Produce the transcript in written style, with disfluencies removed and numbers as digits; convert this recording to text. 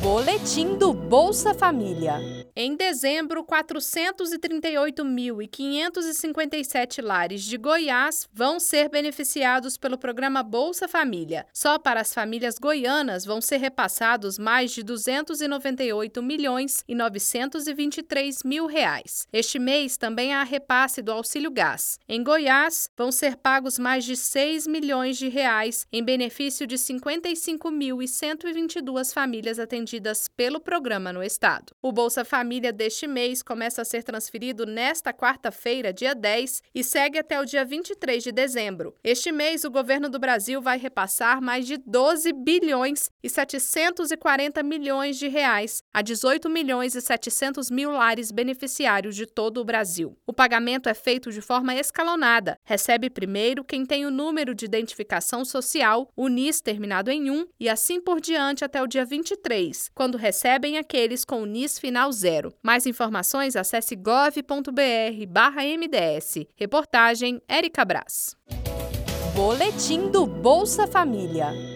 Boletim do Bolsa Família. Em dezembro, 438.557 lares de Goiás vão ser beneficiados pelo programa Bolsa Família. Só para as famílias goianas vão ser repassados mais de R$ 298.923.000. Este mês também há repasse do Auxílio Gás. Em Goiás, vão ser pagos mais de R$ 6 milhões em benefício de 55.122 famílias atendidas pelo programa no estado. O Bolsa Família deste mês começa a ser transferido nesta quarta-feira, dia 10, e segue até o dia 23 de dezembro. Este mês, o governo do Brasil vai repassar mais de 12 bilhões e 740 milhões de reais a 18 milhões e 700 mil lares beneficiários de todo o Brasil. O pagamento é feito de forma escalonada. Recebe primeiro quem tem o número de identificação social, o NIS terminado em 1, e assim por diante até o dia 23, quando recebem aqueles com o NIS final 0. Mais informações, acesse gov.br/MDS. Reportagem Érica Brás. Boletim do Bolsa Família.